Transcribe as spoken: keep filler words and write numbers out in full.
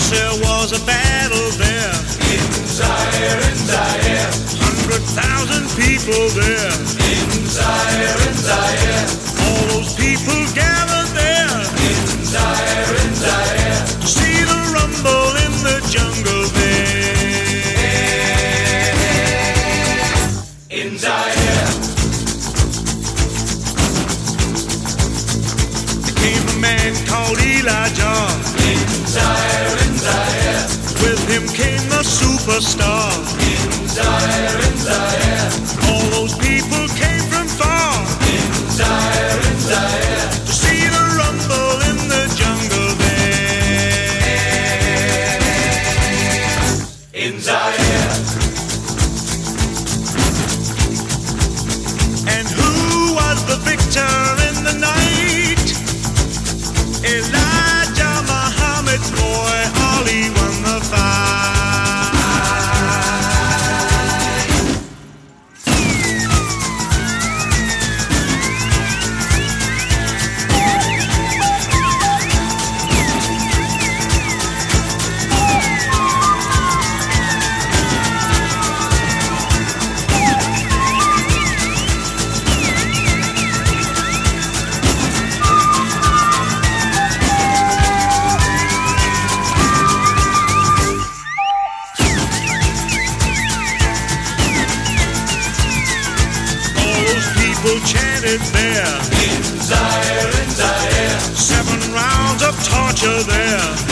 there was a battle there. In Zaire, in Zaire. Hundred thousand people there. In Zaire, in Zaire. All those people gathered there. In Zaire, in Zaire. To see the rumble in the jungle there. In Zaire. There came a man called Elijah. In Zaire, in Zaire. With him came the superstar. In Zaire, in Zaire. All those people came from far. In Zaire, in Zaire. To see the rumble in the jungle there. In Zaire. And who was the victor in the night? Elijah Muhammad, boy, Ali won the fight. People chanted there. In Zaire, in Zaire. Seven rounds of torture there.